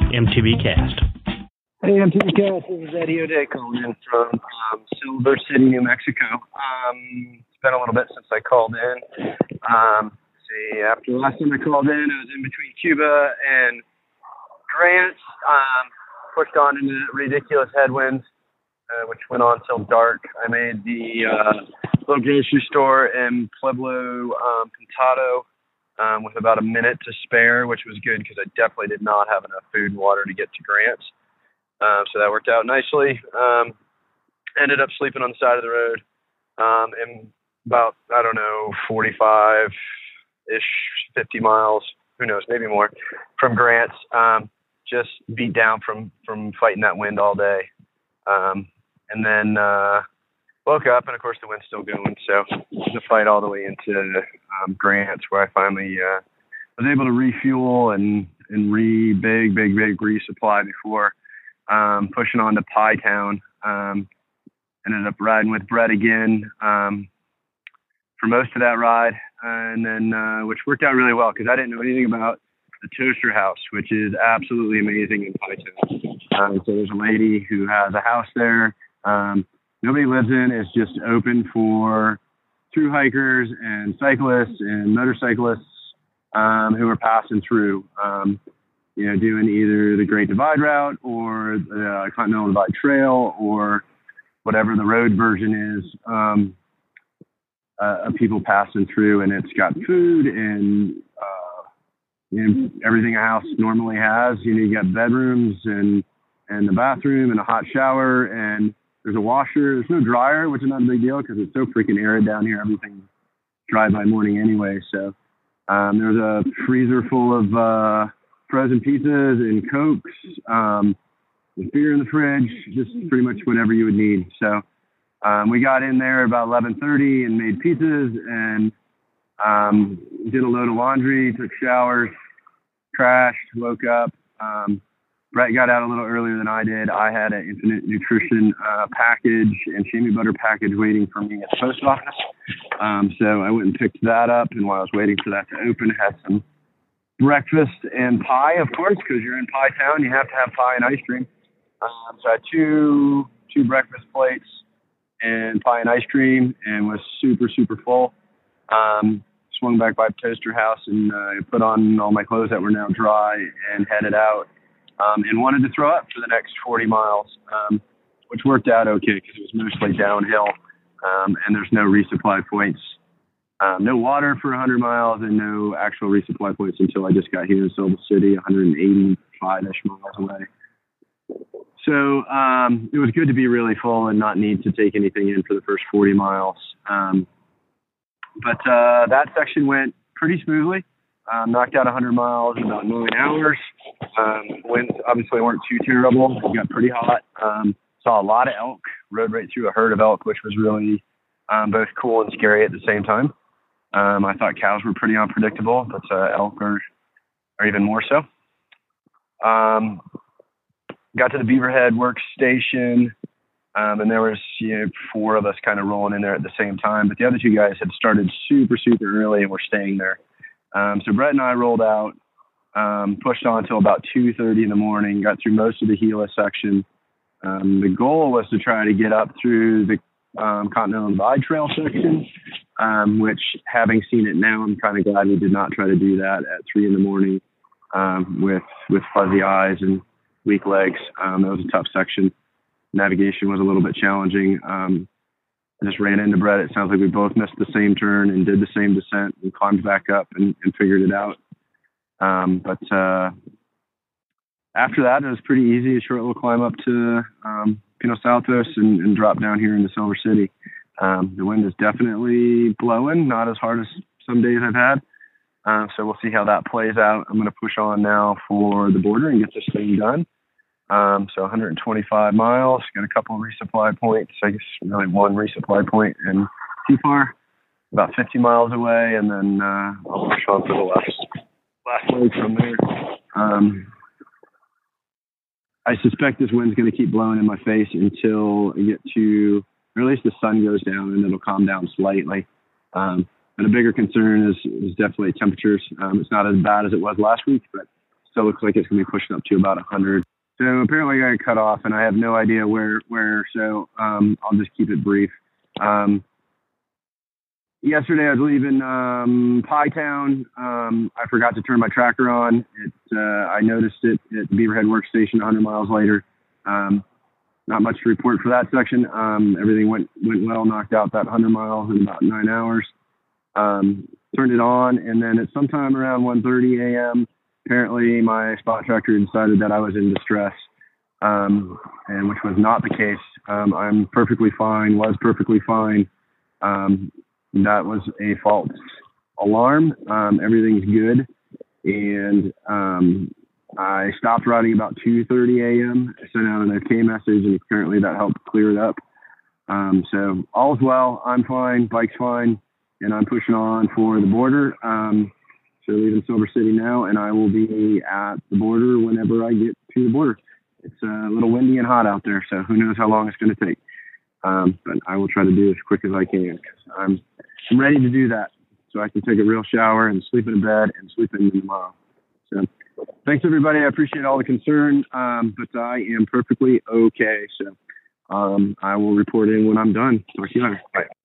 MTB Cast. Hey, MTB Cast. This is Eddie O'Day calling in from Silver City, New Mexico. It's been a little bit since I called in. After the last time I called in, I was in between Cuba and Grant. Pushed on into ridiculous headwinds, which went on till dark. I made the little grocery store in Pueblo Pintado with about a minute to spare, which was good because I definitely did not have enough food and water to get to Grant's. So that worked out nicely. Ended up sleeping on the side of the road and about, 45-ish, 50 miles, who knows, maybe more, from Grant's. Just beat down from fighting that wind all day. And then woke up, and of course the wind's still going, so the fight all the way into Grant's, where I finally was able to refuel and big resupply before pushing on to Pie Town. Ended up riding with Brett again for most of that ride, and then which worked out really well because I didn't know anything about the Toaster House, which is absolutely amazing in Pie Town. So there's a lady who has a house there. Nobody lives in. It's just open for through hikers and cyclists and motorcyclists who are passing through, doing either the Great Divide route or the Continental Divide Trail or whatever the road version is of people passing through. And it's got food and everything a house normally has. You got bedrooms and the bathroom and a hot shower, and there's a washer. There's no dryer, which is not a big deal because it's so freaking arid down here. Everything's dry by morning anyway. So there's a freezer full of frozen pizzas and Cokes, with beer in the fridge, just pretty much whatever you would need. So we got in there about 11:30 and made pizzas and did a load of laundry, took showers, crashed, woke up. Brett got out a little earlier than I did. I had an Infinite Nutrition package and Shamey Butter package waiting for me at the post office. So I went and picked that up, and while I was waiting for that to open, I had some breakfast and pie, of course, because you're in Pie Town, you have to have pie and ice cream. So I had two breakfast plates and pie and ice cream and was super full. Swung back by Toaster House and put on all my clothes that were now dry and headed out. And wanted to throw up for the next 40 miles, which worked out okay because it was mostly downhill, and there's no resupply points. No water for 100 miles and no actual resupply points until I just got here in Silver City, 185-ish miles away. So it was good to be really full and not need to take anything in for the first 40 miles. But that section went pretty smoothly. Knocked out 100 miles in about 9 hours. Winds obviously weren't too terrible. It got pretty hot. Saw a lot of elk. Rode right through a herd of elk, which was really both cool and scary at the same time. I thought cows were pretty unpredictable, but elk are even more so. Got to the Beaverhead workstation, and there was 4 of us kind of rolling in there at the same time. But the other 2 guys had started super early and were staying there. So Brett and I rolled out, pushed on until about 2:30 in the morning, got through most of the Gila section. The goal was to try to get up through the Continental Divide Trail section, which, having seen it now, I'm kind of glad we did not try to do that at 3 in the morning with fuzzy eyes and weak legs. That was a tough section. Navigation was a little bit challenging. I just ran into Brett. It sounds like we both missed the same turn and did the same descent and climbed back up and figured it out. But after that, it was pretty easy, a short little climb up to Pinos Altos and drop down here into Silver City. The wind is definitely blowing, not as hard as some days I've had. So we'll see how that plays out. I'm going to push on now for the border and get this thing done. So 125 miles, got a couple of resupply points, I guess really one resupply point in Tepar, about 50 miles away, and then I'll push on for the last leg from there. I suspect this wind's going to keep blowing in my face until I get to, or at least the sun goes down and it'll calm down slightly. But a bigger concern is definitely temperatures. It's not as bad as it was last week, but still looks like it's going to be pushing up to about 100. So apparently I got cut off, and I have no idea where. So I'll just keep it brief. Yesterday I was leaving Pie Town. I forgot to turn my tracker on. I noticed it at the Beaverhead Workstation 100 miles later. Not much to report for that section. Everything went well, knocked out that 100 miles in about 9 hours. Turned it on, and then at sometime around 1:30 a.m., apparently my spot tracker decided that I was in distress, and which was not the case. I'm perfectly fine, was perfectly fine. That was a false alarm. Everything's good. And I stopped riding about 2:30 a.m. I sent out an OK message, and apparently that helped clear it up. So all's well. I'm fine. Bike's fine. And I'm pushing on for the border. So leaving Silver City now, and I will be at the border whenever I get to the border. It's a little windy and hot out there, so who knows how long it's going to take. But I will try to do as quick as I can, because I'm ready to do that, so I can take a real shower and sleep in a bed and sleep in tomorrow. So thanks, everybody. I appreciate all the concern, but I am perfectly okay. So I will report in when I'm done. Talk to you later. Bye.